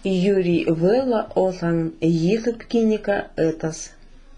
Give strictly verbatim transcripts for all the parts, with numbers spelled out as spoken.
Юрий Вела Олан Йилып киника этас.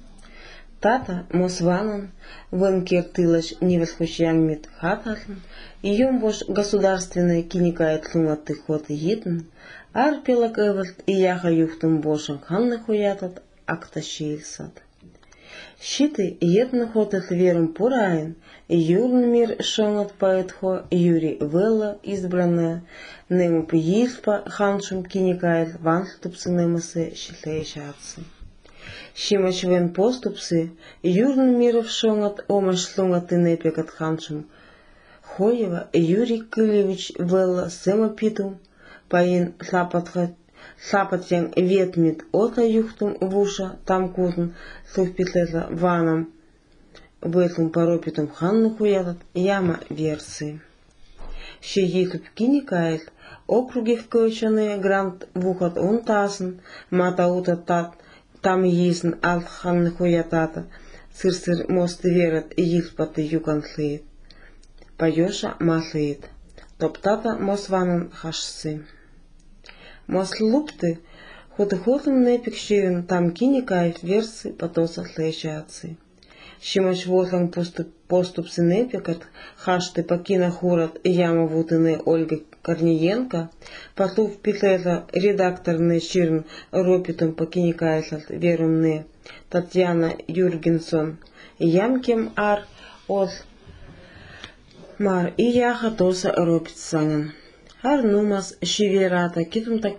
Тата Мосванан Венкертылаш Невосхощангмит Хататлан, ием бош государственная киникает лунгаты ход йитн, арпелак эвальт и яха юхтум бошан ханны хуятат акташильсат. Щиты йетны хотат верум пураин, юрн мир шонат поэтхо Юрий Вела избранная, нему пьиспа ханшум киникает ванступсы немасы щитлейшатся. Щимачвен поступсы, юрн миров шонат омаш слунгат и непекат ханшум. Хоева Юрий Кылевич Вела семапитум, паин слапатян ветмит ота юхтум вуша там кутн слухпитлета ванам ветлум паропитум ханну хуятат яма версы. Ще йитуп киникает округи вкочаны грант вухат унтасен мата ута тат там йисн алт ханны хуятата сыр-сыр мосты верат йилпаты юкантлыет. Паёша маслыет. Топтата мосванан хашсы. Мослупты хуты-хутым непик ширин там киникает версы потоса слэшатсы. Щимач вотлан поступсы непикат хашты покина хурат яма вутыны Ольга Корниенко, потув питлета редакторный ширн ропитум покиникает верумны Татьяна Юргенсон, ямкем ар от мар и яха тоса ропит санган. Ар нумас шиверата китум так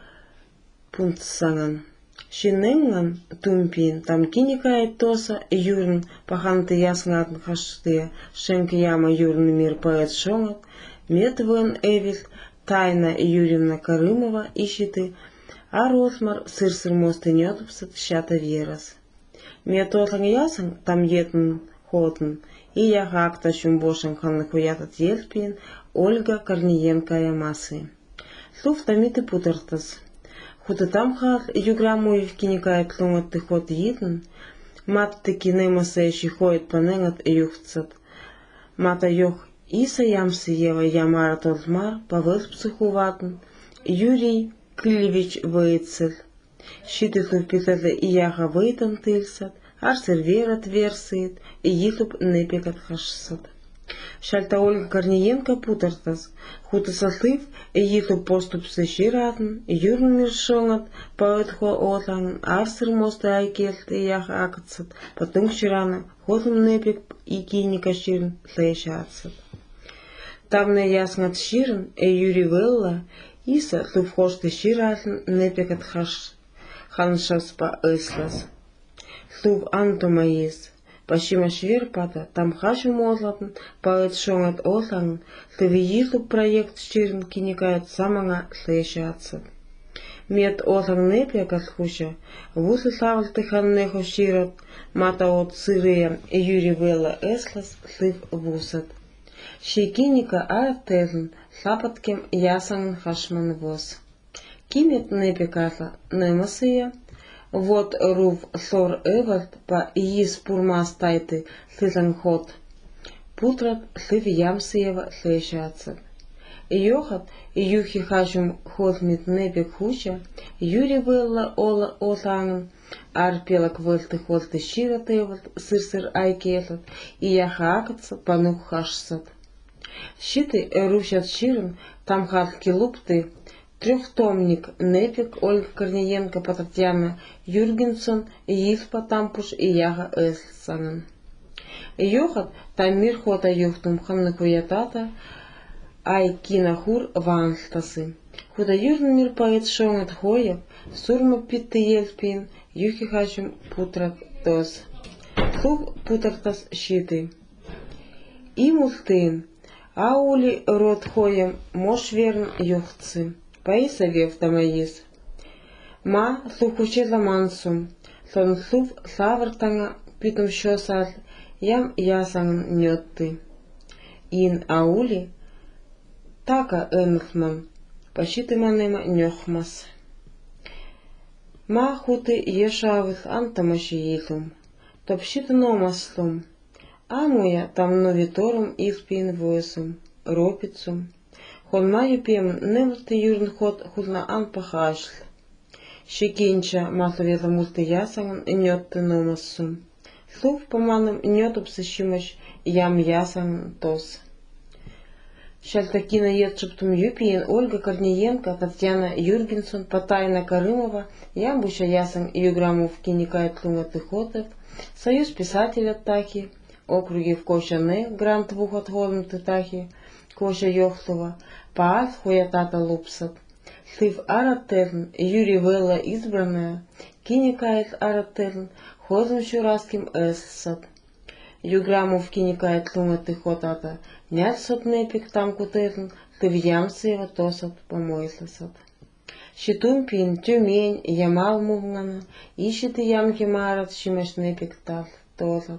пункт санган. Шиненган тумпин там киникает тоса юрн паханты яснгат хашты шенки яма юрн мир поэт шонгат метвен эвил тайна Юрьевна Карымова ищиты а росмар сыр-сыр мосты нетупсат щата верас. Метотлан ясан там етн хотн и яха акташум бошен ханны хуятат елпин Ольга Корниенко ямасы. Слув тамиты путартас. Хуты там хат юграмуев киникает лунгат ты ход йитн, матты кинемасы ходит паненгат юхцат. Мата йох иса ямсы ева ямара толмар павел психуватн, Юрий Кылевич Вейцель. Щиты слупитата и яха вейтан тыльсат, арсер верат версит, и йитуп непекат хашсат. Шальта Ольга Корниенко путартас, хуты саслыв, и йитуп поступсы ширатн, юрн миршонгат, поэтхо отлан, арсер мосты айкелт и яха акатсат, потом ширана, хотым непек и киника ширн слэшатсат. Там не яснат ширн, и Юрий Велла, иса слув-хошты ширатн, непекат хаш ханшаспа эслас. Слув антомаис. Пашима шверпата, там хаши мотлатн, поэт шонгат отлан, тывииту проект ширн киникает самага слэшатсат. Мет отлан непекат хуша, вусы савлты ханнехо шират, мата от сырыя Юрий Велла эслас слыв вусат. Шейкиника артезн, слапаткем ясан хашман воз. Кимет непекатла немасыя, вот рув сор эвалт па иис пурма стайты слизан ход. Путрат слив ямсыева слэшатсат. Йохат юхи хашум ходмит непек хуча, Юрий Велла ола отланган, арпелак вэлты холты шират эвалт, сыр-сыр айкелат, и яхаакатсат панух хашсат. Щиты рушат ширн, там хат килупты, трехтомник непек Ольга Корниенко по Татьяна Юргенсон, Йилпа тампуш и яха эслсанан. Йохат там мир хота юхтум ханны хуятата, ай кинахур ванстасы. Худа юрн мир поэт шонгат хоев, сурма питты елпин, юхи хачум путрат тос. Слув путартас щиты. Имултын. Аули род хоем мош верн юхцы, паиса вев тамаис. Ма слухучеза мансум, сон слув савартанга питум шосал, ям ясан нетты. Ин аули така энхман, пащиты манема нёхмас. Ма хуты ешавых антамаши йитум, топщиты номаслум. Амуя там новиторум илпин воесум, ропицум. хон маю пем немлты юрн ход худна ан пахашл. Шикинча масловела мулты ясанган нётты номассум. Слув поманом нётуп сыщимаш ям ясанган тос. Шальтакина Едшептум Юпиен, Ольга Корниенко, Татьяна Юргенсон, Патайна Карымова, Ямбуша Ясан Юграмов Киникает Лунга Тыхотов, Союз писателя Тахи, округи в Кошане, Грант Вухот Холм Тахи, Коша Йохтова, Паас Хуятата Лупсат, Слив Аратерн, Юрий Велла избранная, Киникает Аратерн, Хозм Шураским Эссат. Юграмов Киникает Лунга Тыхотата, Нят сотнепик там кутерн, тывьямсева тосат помойсласат. Щитумпин, Тюмень, Ямал мугнана, ищет ямки марат, щимешнепик тав тосат.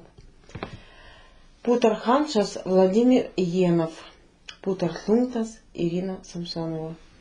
Путарханшас Владимир Енов, Путархунтас Ирина Самсонова.